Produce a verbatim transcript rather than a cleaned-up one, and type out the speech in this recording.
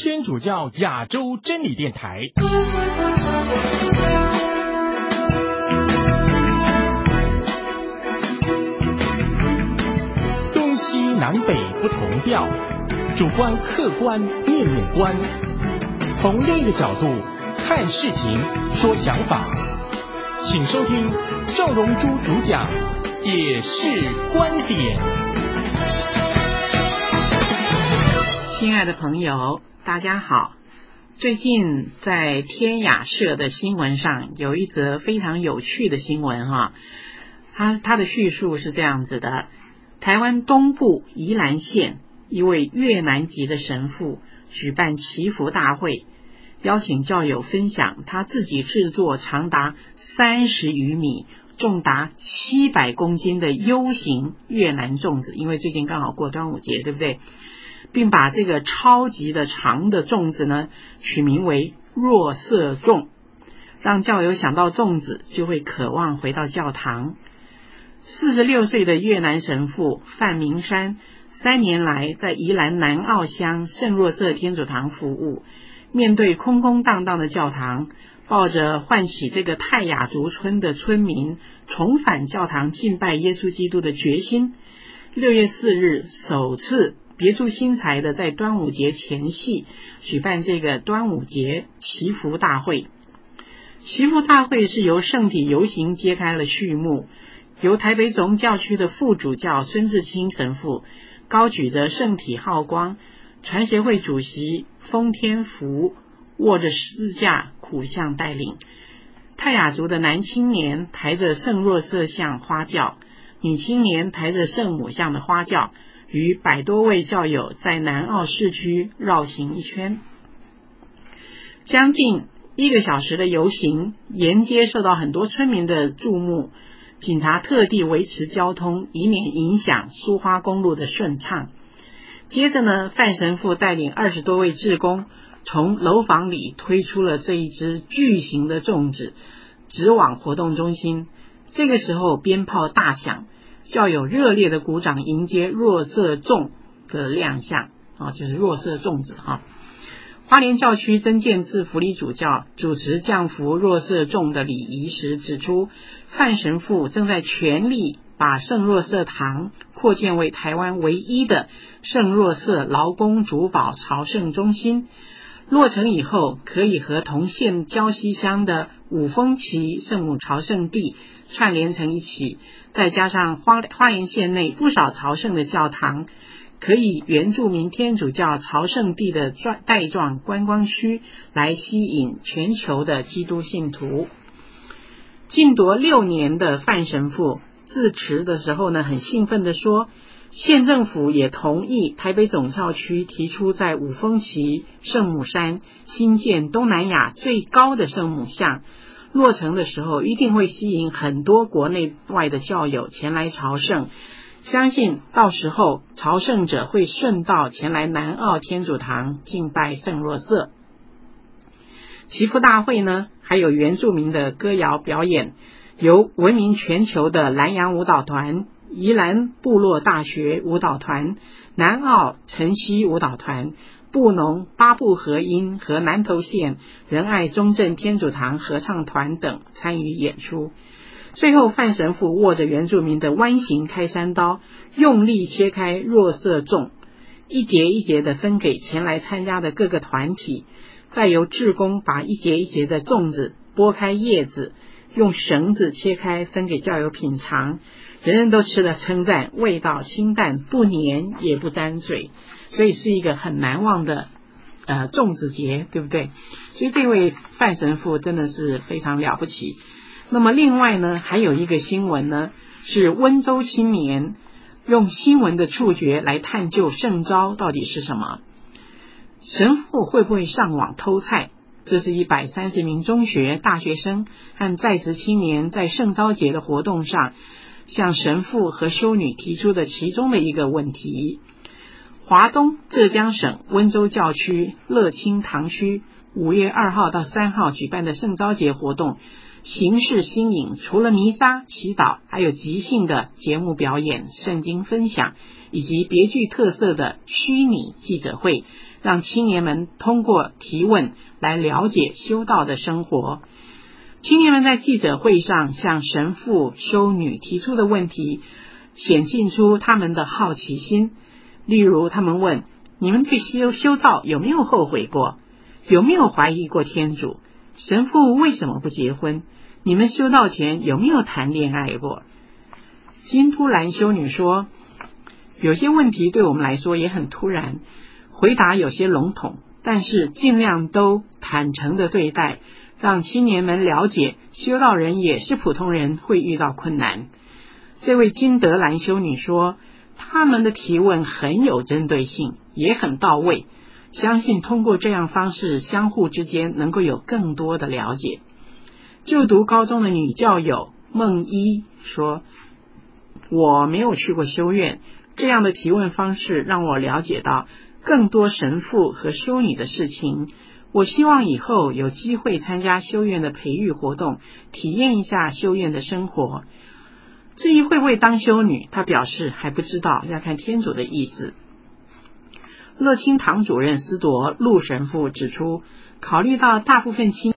天主教亚洲真理电台。东西南北不同调，主观客观面面观，从另一个角度看事情说想法，请收听赵荣珠主讲也是观点。 亲爱的朋友，大家好。最近在天雅社的新闻上有一则非常有趣的新闻哈，它它的叙述是这样子的：台湾东部宜兰县一位越南籍的神父举办祈福大会，邀请教友分享他自己制作长达三十余米、重达七百公斤的 U 型越南粽子，因为最近刚好过端午节，对不对？并把这个超级的长的粽子呢取名为若瑟粽，让教友想到粽子就会渴望回到教堂。四十六岁的越南神父范明山三年来在宜兰南澳乡圣若瑟天主堂服务，面对空空荡荡的教堂，抱着唤起这个泰雅族村的村民重返教堂敬拜耶稣基督的决心，六月四日首次别出心裁的在端午节前夕举办这个端午节祈福大会。祈福大会是由圣体游行揭开了序幕，由台北总教区的副主教孙志清神父高举着圣体浩光，传协会主席封天福握着十字架苦向带领，泰雅族的男青年抬着圣若瑟像花轿，女青年抬着圣母像的花轿，与百多位教友在南澳市区绕行一圈。将近一个小时的游行，沿街受到很多村民的注目，警察特地维持交通，以免影响苏花公路的顺畅。接着呢，范神父带领二十多位志工从楼房里推出了这一只巨型的粽子，直往活动中心。这个时候鞭炮大响，教友热烈的鼓掌迎接若瑟粽的亮相，啊，就是若瑟粽子哈。花莲教区曾建志福利主教主持降福若瑟粽的礼仪时指出，范神父正在全力把圣若瑟堂扩建为台湾唯一的圣若瑟劳工主保朝圣中心，落成以后可以和同县礁溪乡的五峰旗圣母朝圣地串联成一起，再加上花花莲县内不少朝圣的教堂，可以原住民天主教朝圣地的带状观光区，来吸引全球的基督信徒。禁铎六年的范神父致辞的时候呢，很兴奋地说，县政府也同意台北总教区提出在五峰旗圣母山新建东南亚最高的圣母像，落成的时候一定会吸引很多国内外的教友前来朝圣，相信到时候朝圣者会顺道前来南澳天主堂敬拜圣若瑟。祈福大会呢，还有原住民的歌谣表演，由闻名全球的南洋舞蹈团、宜兰部落大学舞蹈团、南澳晨曦舞蹈团、布农八部合音和南投县仁爱中正天主堂合唱团等参与演出。最后范神父握着原住民的弯形开山刀，用力切开若瑟粽，一节一节的分给前来参加的各个团体，再由志工把一节一节的粽子剥开叶子，用绳子切开分给教友品尝，人人都吃了称赞，味道清淡，不黏也不沾嘴，所以是一个很难忘的呃粽子节，对不对？所以这位范神父真的是非常了不起。那么另外呢，还有一个新闻呢，是温州青年用新闻的触觉来探究圣召到底是什么。神父会不会上网偷菜？这是一百三十名中学大学生和在职青年在圣召节的活动上向神父和修女提出的其中的一个问题。华东浙江省温州教区乐清堂区五月二号到三号举办的圣召节活动形式新颖，除了弥撒、祈祷，还有即兴的节目表演、圣经分享，以及别具特色的虚拟记者会， 让青年们通过提问来了解修道的生活。青年们在记者会上向神父、修女提出的问题显现出他们的好奇心。例如他们问，你们对修修道有没有后悔过？有没有怀疑过天主？神父为什么不结婚？你们修道前有没有谈恋爱过？金都兰修女说，有些问题对我们来说也很突然，回答有些笼统，但是尽量都坦诚的对待，让青年们了解修道人也是普通人，会遇到困难。这位金德兰修女说，他们的提问很有针对性，也很到位，相信通过这样方式，相互之间能够有更多的了解。就读高中的女教友孟一说，我没有去过修院，这样的提问方式让我了解到更多神父和修女的事情。我希望以后有机会参加修院的培育活动，体验一下修院的生活。至于会不会当修女，她表示还不知道，要看天主的意思。乐清堂主任司铎陆神父指出，考虑到大部分青